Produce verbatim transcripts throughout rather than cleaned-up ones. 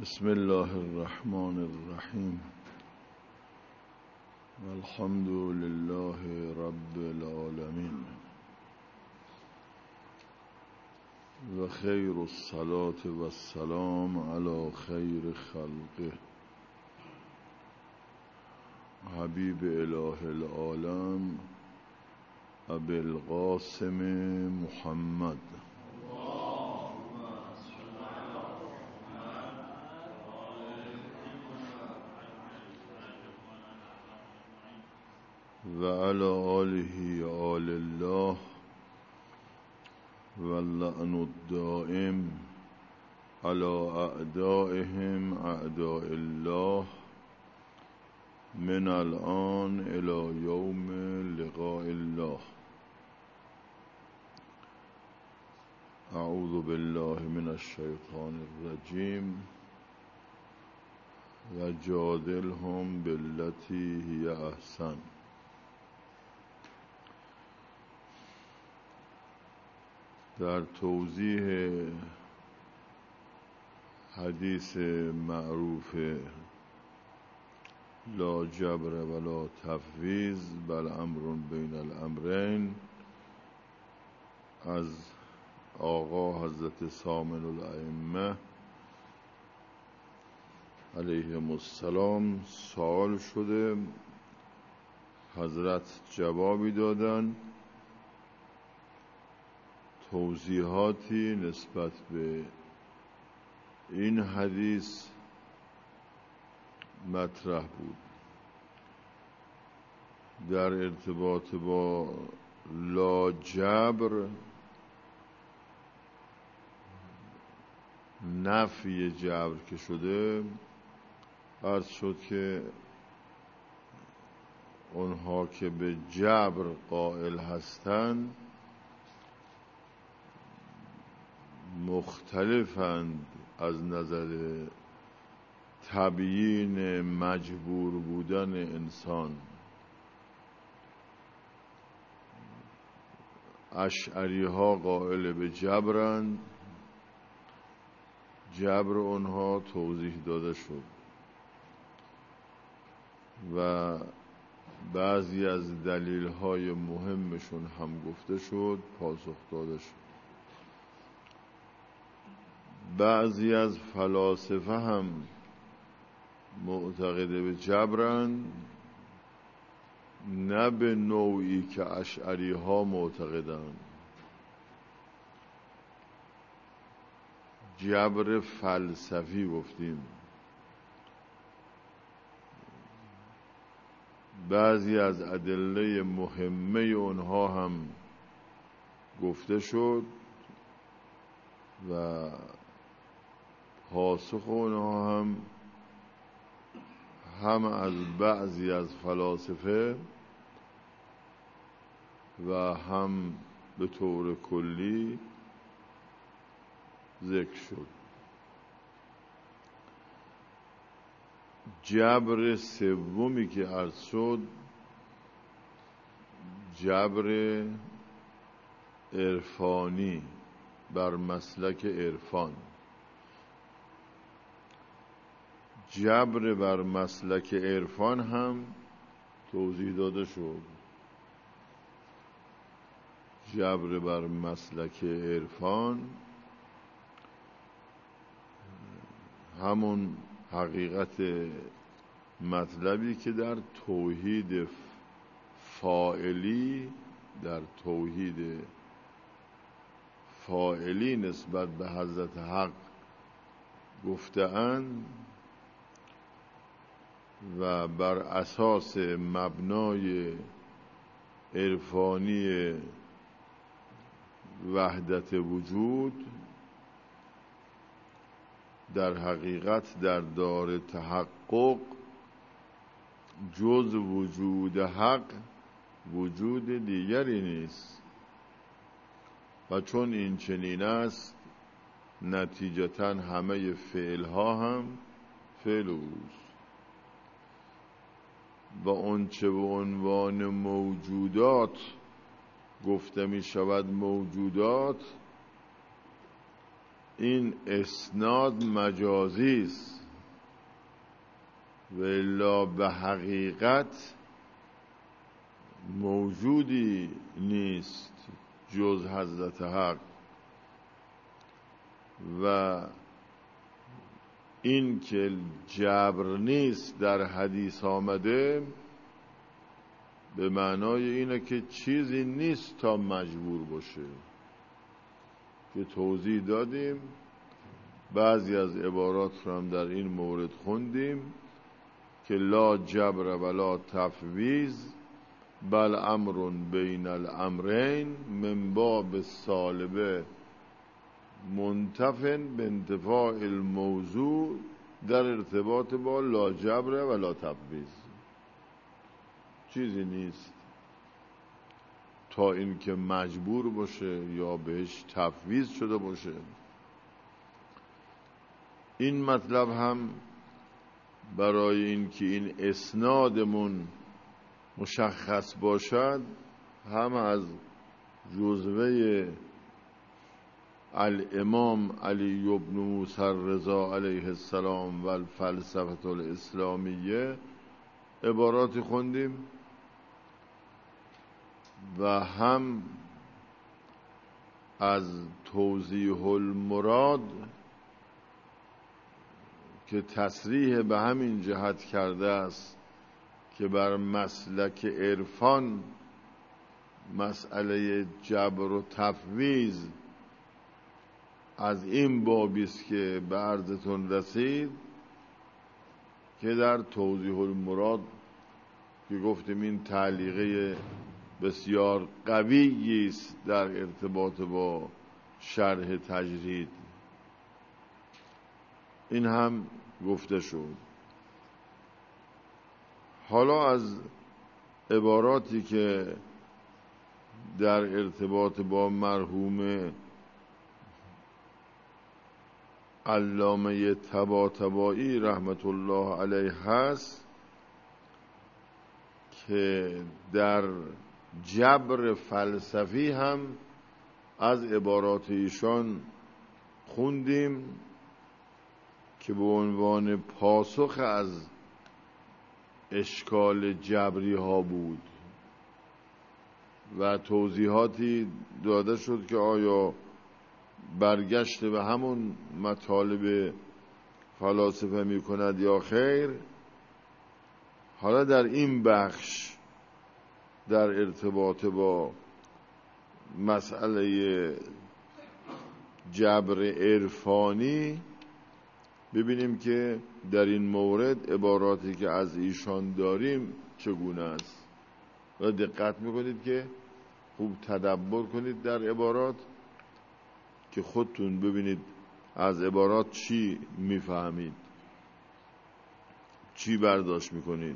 بسم الله الرحمن الرحیم والحمد لله رب العالمین و خیر الصلاة و السلام علی خیر خلقه حبیب اله العالم ابی القاسم محمد و علی آله آل الله و اللعن الدائم علی اعدائهم اعداء الله من الان الى یوم لقاء الله. اعوذ بالله من الشیطان الرجیم و جادلهم بالتی هی احسن. در توضیح حدیث معروف لا جبر ولا تفویض بل امر بین الامرین از آقا حضرت سامن الائمه علیهم السلام سوال شده، حضرت جوابی دادن، توضیحاتی نسبت به این حدیث مطرح بود. در ارتباط با لا جبر، نفی جبر که شده، عرض شد که اونها که به جبر قائل هستند مختلفند از نظر تبیین مجبور بودن انسان. اشعری ها قائل به جبرند، جبر اونها توضیح داده شد و بعضی از دلیل های مهمشون هم گفته شد، پاسخ داده شد. بعضی از فلاسفه هم معتقد به جبرند، نه به نوعی که اشعری ها معتقدند. جبر فلسفی گفتیم. بعضی از ادله مهمه اونها هم گفته شد و پاسخ اونها هم هم از بعضی از فلاسفه و هم به طور کلی ذکر شد. جبر سومی که عرض شد جبر عرفانی بر مسلک عرفان. جبر بر مسلک عرفان هم توضیح داده شد. جبر بر مسلک عرفان همون حقیقت مطلبی که در توحید فاعلی در توحید فاعلی نسبت به حضرت حق گفته‌اند و بر اساس مبنای عرفانی وحدت وجود در حقیقت در دار تحقق جز وجود حق وجود دیگری نیست و چون این چنین است نتیجتاً همه فعلها هم فعل اوست و اون چه به عنوان موجودات گفته می شود موجودات، این اسناد مجازی است و الا به حقیقت موجودی نیست جز حضرت حق. و این که جبر نیست در حدیث آمده به معنای اینه که چیزی نیست تا مجبور باشه، که توضیح دادیم. بعضی از عبارات رو هم در این مورد خوندیم که لا جبر ولا تفویض بل امر بین الامرین من باب السالبه منتفن به انتفاع الموضوع در ارتباط با لا جبر ولا تفویض. چیزی نیست تا این که مجبور باشه یا بهش تفویض شده باشه. این مطلب هم برای این که این اسنادمون مشخص باشد هم از جزوه الامام علی بن موسی الرضا علیه السلام و الفلسفه الاسلامیه عباراتی خوندیم و هم از توضیح المراد که تصریح به همین جهت کرده است که بر مسلک عرفان مسئله جبر و تفویض از این بابی است که به عرضتون رسید، که در توضیح المراد که گفتیم این تعلیقه بسیار قوی است در ارتباط با شرح تجرید. این هم گفته شد. حالا از عباراتی که در ارتباط با مرحوم علامه طباطبایی رحمت الله علیه هست که در جبر فلسفی هم از عبارات ایشان خوندیم که به عنوان پاسخ از اشکال جبری ها بود و توضیحاتی داده شد که آیا برگشت به همون مطالب فلاسفه می کند یا خیر. حالا در این بخش در ارتباط با مسئله جبر عرفانی ببینیم که در این مورد عباراتی که از ایشان داریم چگونه است و دقت میکنید که خوب تدبر کنید در عبارات که خودتون ببینید از عبارات چی میفهمید، چی برداشت میکنید.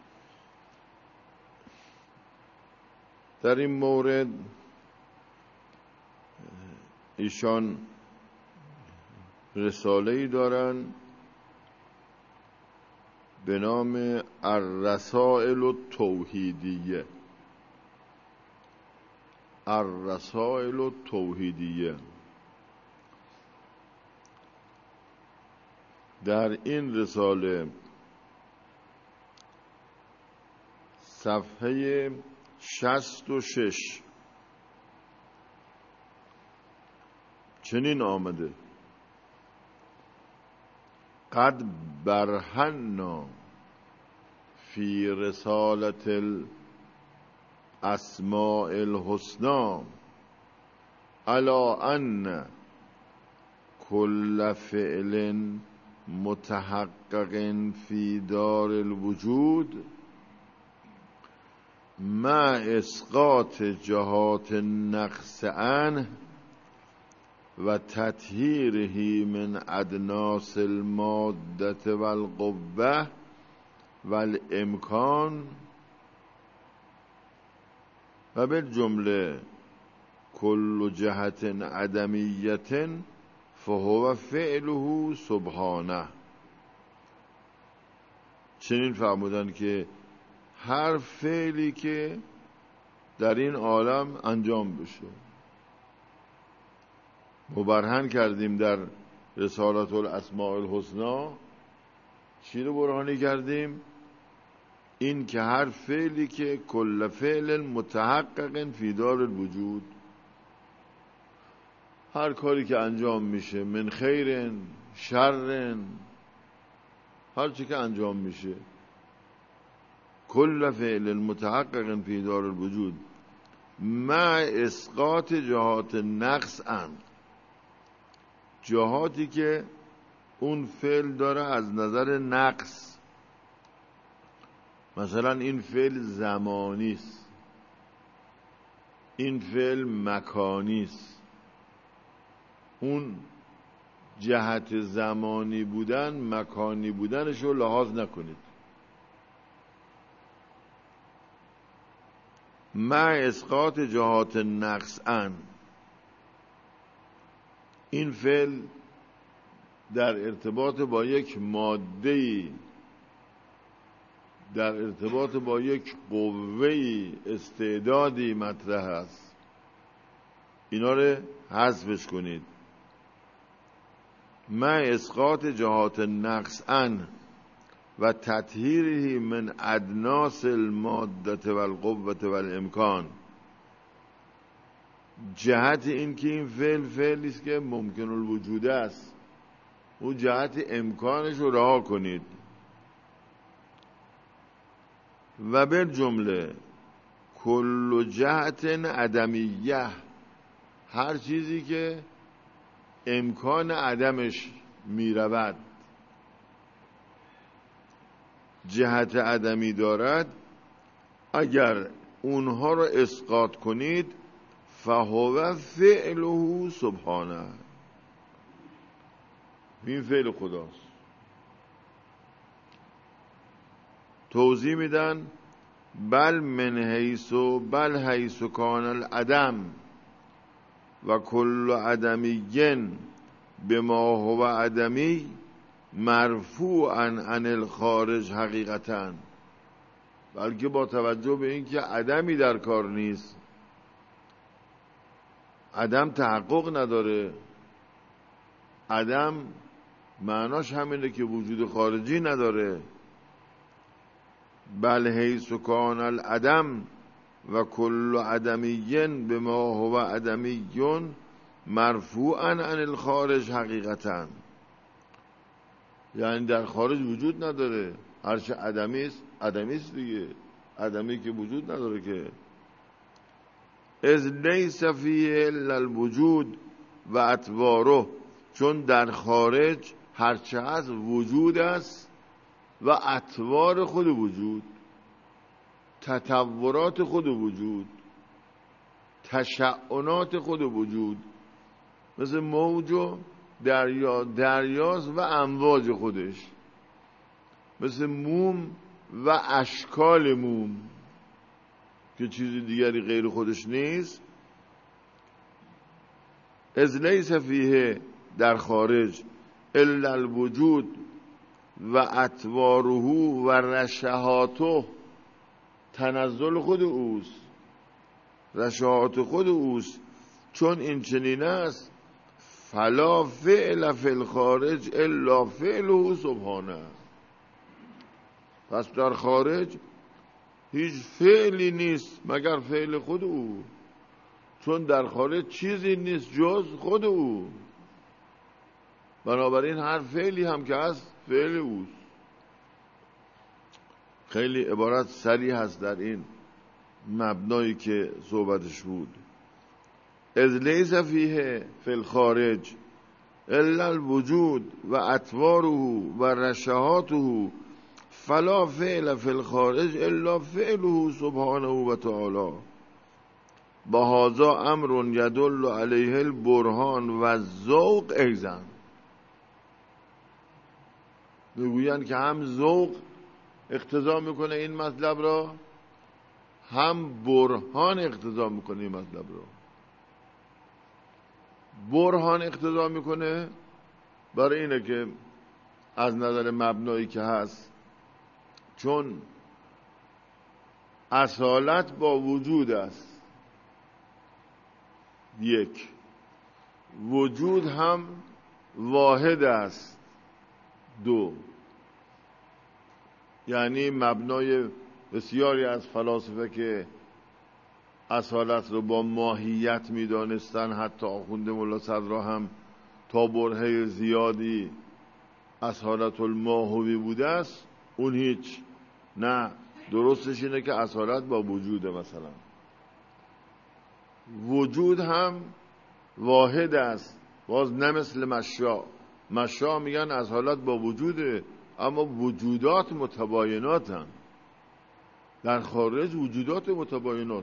در این مورد ایشان رساله‌ای دارن به نام الرسائل التوحیدیه. الرسائل التوحیدیه در این رساله صفحه شصت و شش چنین آمده: قد برهنا فی رسالت الاسماء الحسنى علی ان کل فعل متحقق فی دار الوجود مع اسقاط جهات النقص عنه و تطهیره من ادناس الماده والقوه والامکان و بالجمله کل جهت عدمیت فهو فعله سبحانه. چنین فرمودن که هر فعلی که در این عالم انجام بشه، مبرهن کردیم در رسالت الاسماء الحسنی چی رو برهانی کردیم؟ این که هر فعلی که کل فعل متحقق فی دار الوجود، هر کاری که انجام میشه، من خیر شر، هر چی که انجام میشه، کل فعل متحقق فی دار الوجود مع اسقاط جهات نقص ان، جهاتی که اون فعل داره از نظر نقص. مثلا این فعل زمانی است، این فعل مکانی است. اون جهت زمانی بودن مکانی بودنش رو لحاظ نکنید. مع اسقاط جهات نقص ان، این فعل در ارتباط با یک ماده‌ای، در ارتباط با یک قوه‌ای، استعدادی مطرح است. اینا رو حذفش کنید. مع اسقاط جهات نقص ان و تطهیره من ادناس الماده و القوه و الامکان، جهت این که این فعل فعلی است که ممکن الوجود است، اون جهت امکانش رو رها کنید. و به جمله کل جهت عدمیه، هر چیزی که امکان عدمش میرود، جهت عدمی دارد، اگر اونها رو اسقاط کنید فهو فعله سبحانه، این فعل خداست. توضیح میدن بل من حیث بل حیث کان العدم و کل عدمی بما هو عدمی مرفوعا عن الخارج حقیقتا، بلکه با توجه به اینکه عدمی در کار نیست، عدم تحقق نداره، عدم معناش همینه که وجود خارجی نداره. بل حیث کان العدم و کل عدمی بما هو عدمی مرفوعا عن الخارج حقیقتا، یعنی در خارج وجود نداره، هرچه عدمی است عدمی است دیگه، عدمی که وجود نداره که. از لیس فیه الا الوجود و اطواره، چون در خارج هرچه هست وجود است و اطوار خود وجود، تطورات خود وجود، تشعنات خود وجود، مثل موج و دریا، دریاست و امواج خودش، مثل موم و اشکال موم که چیز دیگری غیر خودش نیست. از لیس فیه، در خارج، الا الوجود و اطواره و رشحاته، تنزل خود اوست، رشحات خود اوست. چون این چنین است فلا فعل فی الخارج الا فعله سبحانه، پس در خارج هیچ فعلی نیست مگر فعل خود او، چون در خارج چیزی نیست جز خود او، بنابراین هر فعلی هم که هست فعل اوست. خیلی عبارت صریح هست در این مبنایی که صحبتش بود. از لیس فیه فی الخارج الا الوجود و اطواره و رشحاته فلا فعل فی الخارج الا فعله سبحانه و تعالی. بهذا امر یدل علیه البرهان و الذوق ایضا، میگویند که هم ذوق اقتضا میکنه این مطلب را، هم برهان اقتضا میکنه این مطلب را. برهان اقتضا میکنه برای اینه که از نظر مبنایی که هست، چون اصالت با وجود است، یک، وجود هم واحد است، دو، یعنی مبنای بسیاری از فلاسفه که اصالت رو با ماهیت میدانستن، حتی آخوند ملا صدرا هم تا برهه زیادی اصالت الماهوی بوده است، اون هیچ. نه، درستش اینه که اصالت با وجوده. مثلا وجود هم واحد است، باز نه مثل مشا. مشا میگن اصالت با وجوده، اما وجودات متباینات هم. در خارج وجودات متباینات.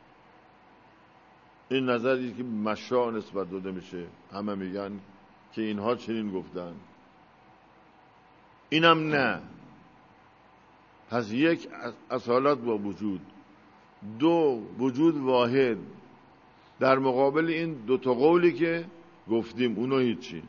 این نظری که مشا نسبت داده میشه، همه میگن که اینها چنین گفتن، اینم نه. پس یک، اصالت با وجود. دو، وجود واحد. در مقابل این دو تا قولی که گفتیم اونو هیچی.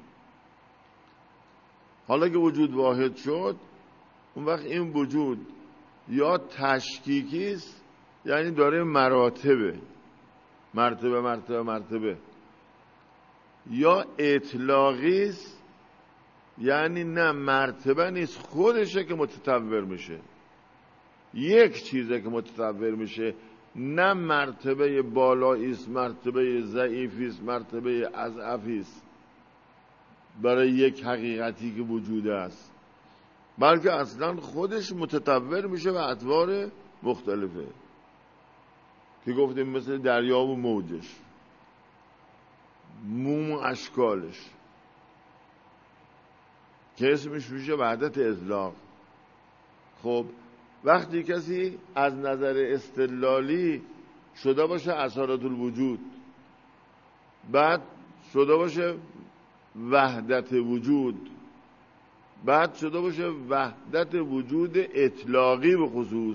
حالا که وجود واحد شد، اون وقت این وجود یا تشکیکی است، یعنی داره مراتبه مرتبه مرتبه مرتبه، یا اطلاقی است، یعنی نه مرتبه نیست، خودشه که متطور میشه. یک چیزه که متطور میشه، نه مرتبه بالایی است، مرتبه ضعیفی است، مرتبه اضعفی است برای یک حقیقتی که وجود است، بلکه اصلا خودش متطور میشه به اطوار مختلفه که گفتیم، مثل دریا و موجش، موم و اشکالش، که اسمش میشه وحدت اطلاق. خب وقتی کسی از نظر استدلالی شده باشه اصالت الوجود، بعد شده باشه وحدت وجود، بعد شده باشه وحدت وجود اطلاقی به خصوص،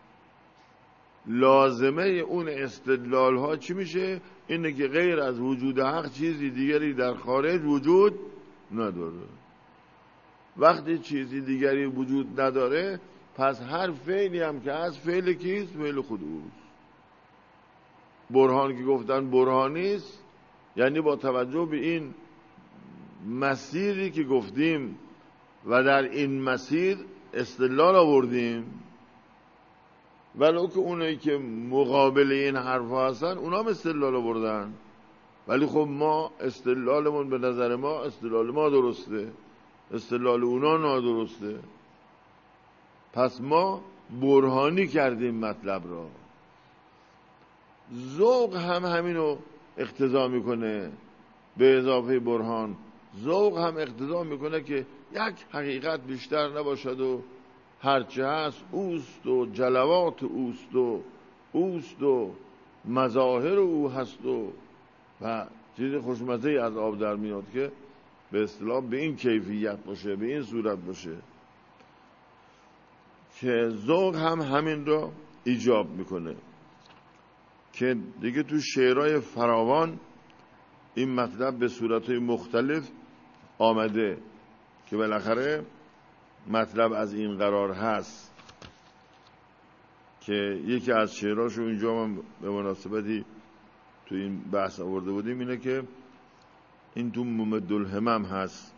لازمه اون استدلال ها چی میشه؟ اینه که غیر از وجود حق چیزی دیگری در خارج وجود نداره. وقتی چیزی دیگری وجود نداره، پس هر فعلی هم که هست فعل کیست؟ فعل خود اوست. برهان که گفتن برهانیست، یعنی با توجه به این مسیری که گفتیم و در این مسیر استدلال آوردیم، ولو که اونایی که مقابل این حرفا هستن اونا هم استدلال آوردن، ولی خب ما استدلالمون به نظر ما استدلال ما درسته، استدلال اونا نادرسته. پس ما برهانی کردیم مطلب را. ذوق هم همینو اقتضا میکنه. به اضافه برهان، ذوق هم اقتضا میکنه که یک حقیقت بیشتر نباشد و هرچه هست اوست و جلوات اوست و اوست و مظاهر او هست و و چیز خوشمزه از آب در میاد که به اصطلاح به این کیفیت باشه، به این صورت باشه، که ذوق هم همین رو ایجاب میکنه. که دیگه تو شعرهای فراوان این مطلب به صورتهای مختلف آمده که بالاخره مطلب از این قرار هست. که یکی از شعرهاشو اینجا من به مناسبتی تو این بحث آورده بودیم، اینه که این تو ممد الهمم هست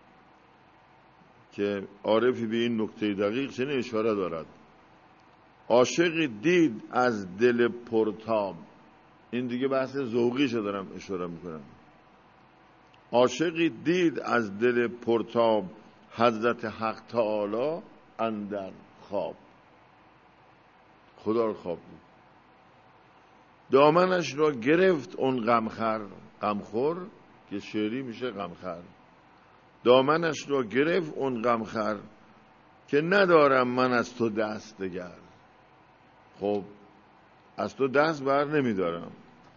که عارفی به این نکته دقیق چنین اشاره دارد: عاشق دید از دل پرتاب. این دیگه بحث ذوقیشو دارم اشاره میکنم. عاشقی دید از دل پرتاب، حضرت حق تعالی اندر خواب. خدا رو خواب دید، دامنش را گرفت اون غمخور. غمخور که شعری میشه غمخور. دامنش را گرفت اون غمخور که ندارم من از تو دست دگر. خب از تو دست بر نمیدارم.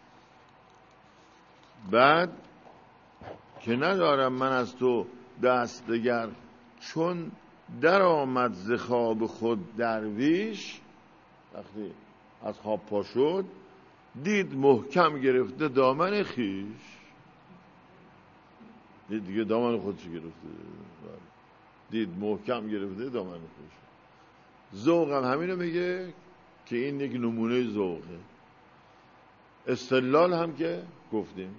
بعد که ندارم من از تو دست دگر، چون در آمد ز خواب خود درویش. وقتی از خواب پا شد، دید محکم گرفته دامن خیش. دید دیگه دامن خودش گرفته، دید محکم گرفته دامن خیش. ذوق هم همینو میگه که این یک نمونه ذوقه. استدلال هم که گفتیم.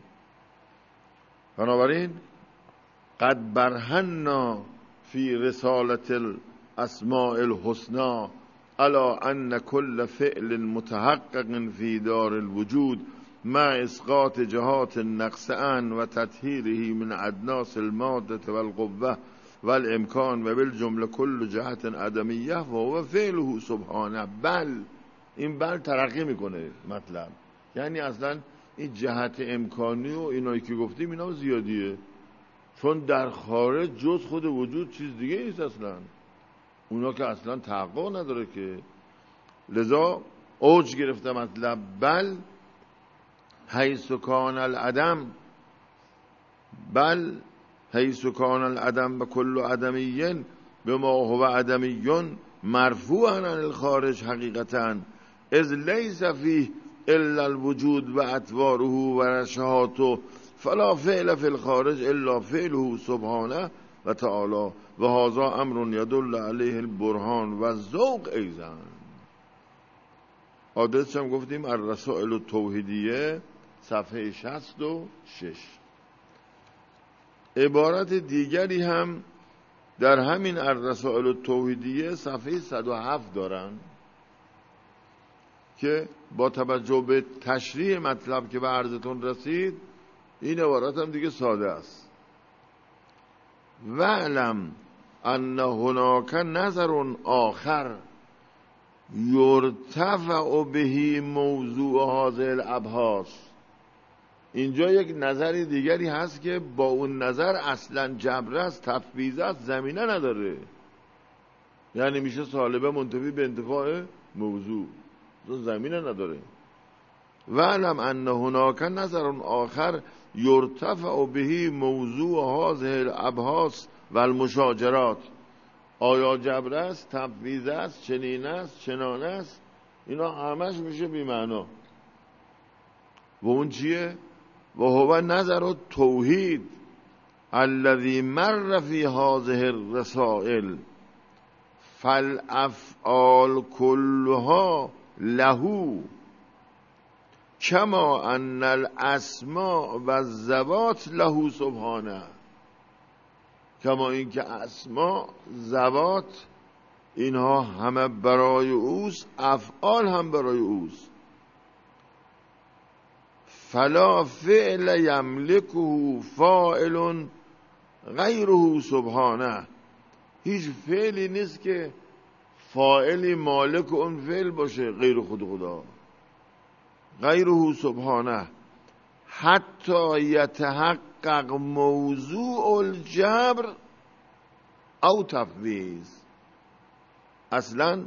بنابراین قد برهنا فی رسالت الاسماء الحسنى الا ان كل فعل متحقق في دار الوجود مع اسقاط جهات النقص عن و تطهیره من ادناس الماده والقوه والامکان و بالجمله کل جهت عدمیه و هو فعله سبحانه. بل این بل ترقی میکنه مطلب، یعنی اصلا این جهت امکانی و اینایی که گفتیم اینا زیادیه، چون در خارج جز خود وجود چیز دیگه نیست اصلا، اونا که اصلا تحقق نداره که. لذا اوج گرفته مطلب بل حیث کان العدم، بل حیث کان العدم و کل عدمی بما هو عدمی مرفوعا عن الخارج حقیقتا اذ لیس فیه الا الوجود و اطواره و رشهاته فلا فعل فی الخارج الا فعله سبحانه و تعالی و هذا امر یدل علیه البرهان و الذوق ایضا. عادتش هم گفتیم الرسائل التوحیدیه صفحه شصت و شش. عبارت دیگری هم در همین الرسائل التوحیدیه صفحه صد و هفت دارن که با توجه به تشریح مطلب که به عرضتون رسید این عبارت هم دیگه ساده است. وعلم ان هناک نظر آخر یرتفع به موضوع هذه الابحاث. اینجا یک نظری دیگری هست که با اون نظر اصلا جبر است، تفویض است، زمینه نداره، یعنی میشه سالبه منتفی به انتفاع موضوع، زمینه نداره. وعلم ان هناک نظر آخر یرتفع به موضوع هذه الابحاث و المشاجرات. آیا جبر است، تفویض است، چنین است، چنان است، اینا همش میشه بی معنا. و اون چیه؟ و هو نظر التوحید الذي مر فی هذه الرسائل فالافعال كلها له کما ان الاسماء و الذوات له سبحانه. کما اینکه اسماء، ذوات اینها همه برای اوست، افعال هم برای اوست. فلا فعل یملکه فاعل غیره سبحانه. هیچ فعلی نیست که فاعلی مالک اون فعل باشه غیر خود خدا، غیره سبحانه. حتی یتحقق موضوع الجبر او تفویض. اصلا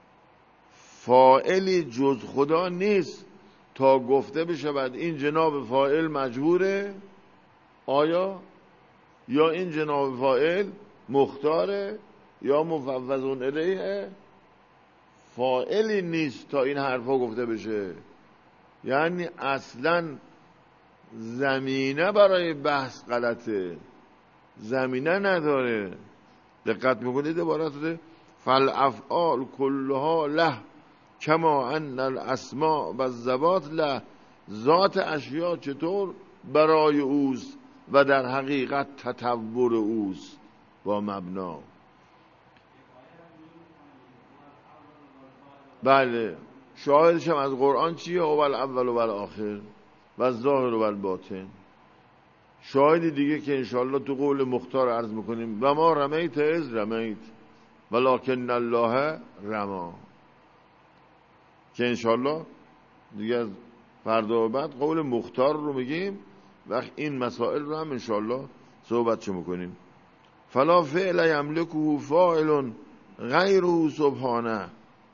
فاعلی جز خدا نیست تا گفته بشه بعد این جناب فاعل مجبوره، آیا یا این جناب فاعل مختاره یا مفوضون الیه. فاعلی نیست تا این حرفا گفته بشه، یعنی اصلا زمینه برای بحث غلطه، زمینه نداره. دقت میکنید عبارت فالافعال كلها له کما ان الاسماء و الذوات له. ذات اشیاء چطور برای اوست و در حقیقت تطور اوست با مبنا. بله، شاهدش هم از قرآن چیه؟ هو الاول و الاخر و الظاهر و الباطن. شاهدی دیگه که انشاءالله تو قول مختار عرض میکنیم و ما رمیت از رمیت ولکن الله رما، که انشاءالله دیگه از فردا و بعد قول مختار رو میگیم وقت این مسائل رو هم انشاءالله صحبت چه میکنیم. فلا فعل یملکه فاعل غیره سبحانه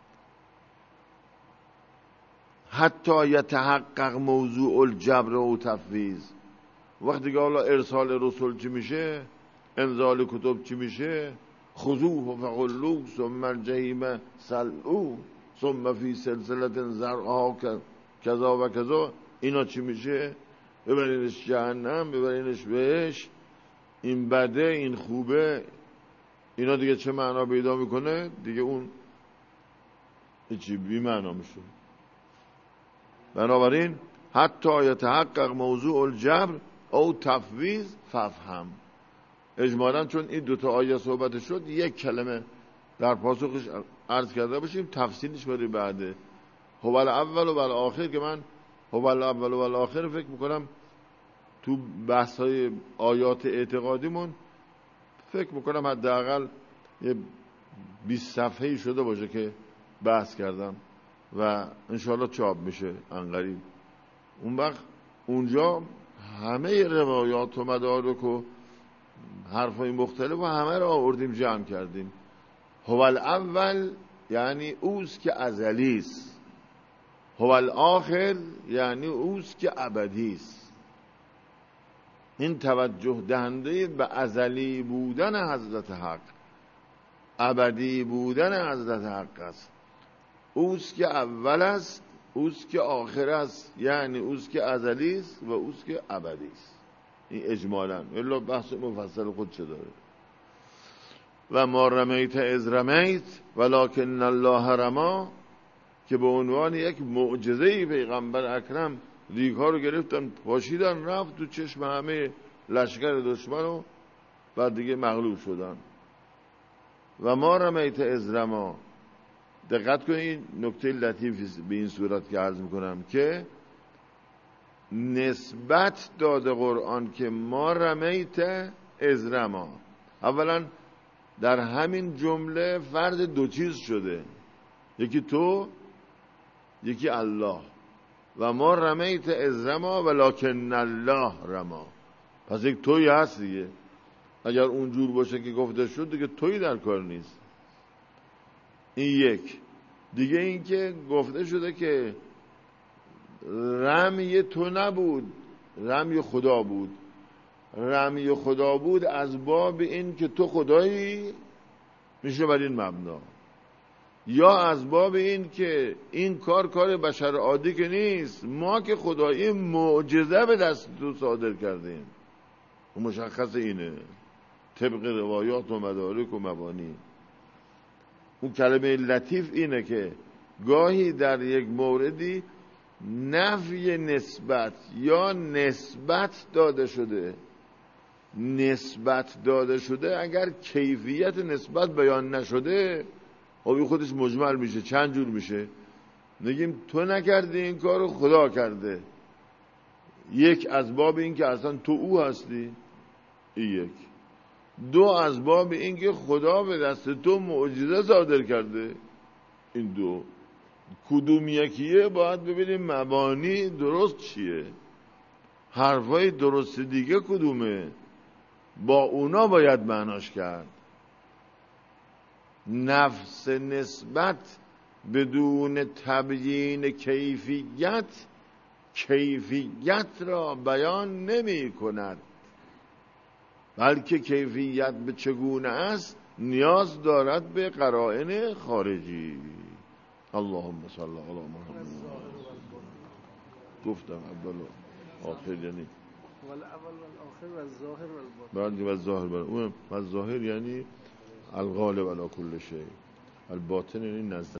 حتی یتحقق موضوع الجبر و تفویض. وقتی که حالا ارسال رسول چی میشه، انزال کتب چی میشه، خذوه فغلوه ثم الجحیم صلوه ثم فی سلسله ذرعها کذا و کذا، اینا چی میشه؟ ببرینش جهنم، ببرینش بهش، این بده این خوبه، اینا دیگه چه معنا پیدا میکنه؟ دیگه اون چی بی معنا میشه. بنابراین حتی یتحقق موضوع الجبر او تفویض ففهم. اجمالا چون این دوتا آیه صحبت شد یک کلمه در پاسخش عرض کرده باشیم، تفصیلش برای بعده. هو الاول و الاخر که من هو الاول و الاخر فکر میکنم تو بحث های آیات اعتقادیمون فکر میکنم حداقل یه بیست صفحه‌ای شده باشه که بحث کردم و انشاءالله چاپ میشه انقریب. اون وقت اونجا همه روایات و مدارک و حرفای مختلف و همه رو آوردیم جمع کردیم. هو الاول یعنی اوست که ازلی است، هو الاخر یعنی اوست که ابدی است. این توجه دهنده به ازلی بودن حضرت حق، ابدی بودن حضرت حق است. اوست که اول است، اوست که آخر است، یعنی اوست که ازلی است و اوست که ابدی است. این اجمالاً، الا بحث مفصل خود چه داره. و ما رمیت از رمیت ولکن الله رما، که به عنوان یک معجزه پیغمبر اکرم ریگ‌ها رو گرفتن پاشیدن رفت تو چشم همه لشکر دشمن و بعد دیگه مغلوب شدن. و ما رمیت از رما، دقت کنید نکته لطیف به این صورت که عرض میکنم که نسبت داده قرآن که ما رمیت از رما. اولا در همین جمله فرض دو چیز شده، یکی تو یکی الله. و ما رمیت از رما ولکن الله رما، پس یک توی هست دیگه. اگر اونجور باشه که گفته شد دیگه توی در کار نیست. این یک. دیگه این که گفته شده که رمی تو نبود، رمی خدا بود. رمی خدا بود از باب این که تو خدایی میشه بر این مبنا، یا از باب این که این کار کار بشر عادی که نیست، ما که خدایی معجزه به دست تو صادر کردیم. و مشخص اینه طبق روایات و مدارک و مبانی. اون کلمه لطیف اینه که گاهی در یک موردی نفی نسبت یا نسبت داده شده. نسبت داده شده اگر کیفیت نسبت بیان نشده خب خودش مجمل میشه. چند جور میشه؟ نگیم تو نکردی این کارو خدا کرده. یک از باب این که اصلا تو او هستی، این یک. دو از باب این که خدا به دست تو معجزه صادر کرده، این دو. کدوم یکیه باید ببینیم مبانی درست چیه، حرفای درست دیگه کدومه، با اونا باید معناش کرد. نفس نسبت بدون تبیین کیفیت کیفیت را بیان نمی کند، بلکه کیفیت به چگونه است نیاز دارد به قرائن خارجی. اللهم صل علی محمد. گفتم اول و آخر یعنی والاول والآخر والظاهر والباطن. بعد والظاهر والباطن. والظاهر یعنی الغالب علی کل شیء، الباطن یعنی نزد